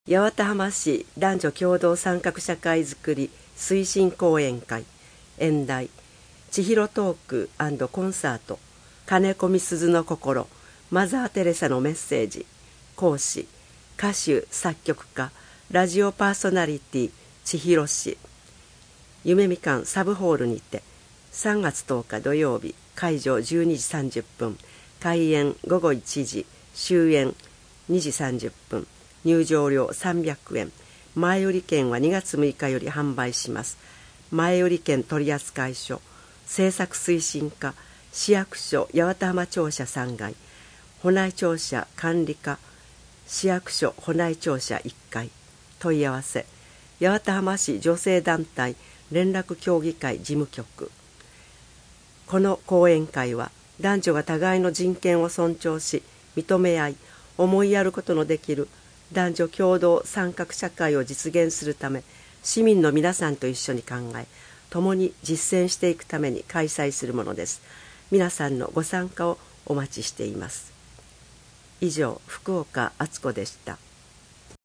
八幡浜市男女共同参画社会づくり推進講演会演題千尋トーク&コンサート金子みすずの心マザー・テレサのメッセージ講師歌手作曲家ラジオパーソナリティ千尋氏夢みかんサブホールにて3月10日土曜日会場12時30分開演午後1時終演2時30分入場料300円前売り券は2月6日より販売します。前売り券取扱所制作推進課市役所八幡浜庁舎3階保内庁舎管理課市役所保内庁舎1階問い合わせ八幡浜市女性団体連絡協議会事務局。この講演会は男女が互いの人権を尊重し認め合い思いやることのできる男女共同参画社会を実現するため市民の皆さんと一緒に考え共に実践していくために開催するものです。皆さんのご参加をお待ちしています。以上、福岡敦子でした。